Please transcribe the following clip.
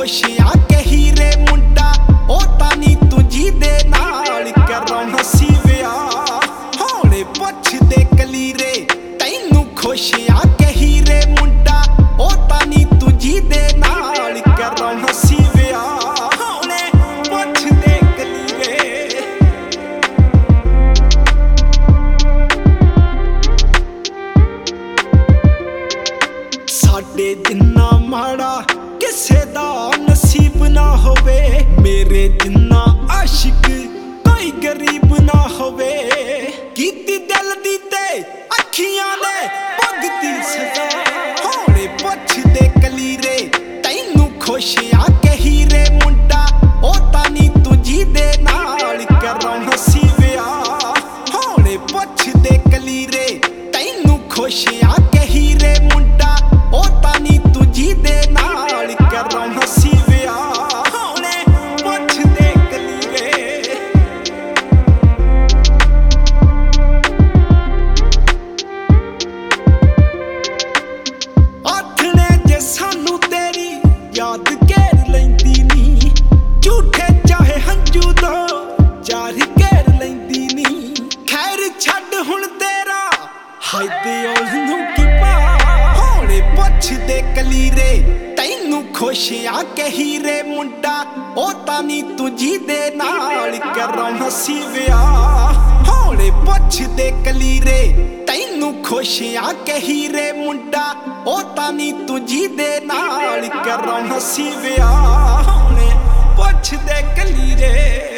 खुश आ के हीरे मुंडा ओ तानी तू जी दे नाल करां हसी विआह होणे पुछ दे कलीरे तैनू खुश आ के हीरे मुंडा ओ तानी तू जी दे नाल करां हसी विआह होणे पुछ दे कलीरे। साडे जिन्ना माड़ा किसे दा नसीब ना होवे, मेरे जिन्ना आशिक कोई गरीब ना होवे। कीती दिल दी ते अखियां ने भुगती सजा होणे पुछ दे कलीरे तैनू खुश आ के हीरे मुंडा ओ तानी तू जी दे नाल करां हसी विआह होणे पुछ दे कलीरे तैनू खुश आ के हीरे मुंडा ओ तानी तू जी दे नाल करां हसी विआह होणे पुछ दे कलीरे। आखणे जे सानू तेरी याद घेर लैंदी नी, झूठे चाहे हंजू दो चार घेर लैंदी नी। खैर छड्ड हुण तेरा हाय ते ओनू की होणे पुछ दे कलीरे तैनू खुश आ के हीरे मुंडा ओ तानी तू जी दे नाल करां हसी विआह होणे पुछ दे कलीरे तैनू खुश आ के हीरे मुंडा ओ तानी तू जी दे नाल करां हसी विआह होणे पुछ दे कलीरे।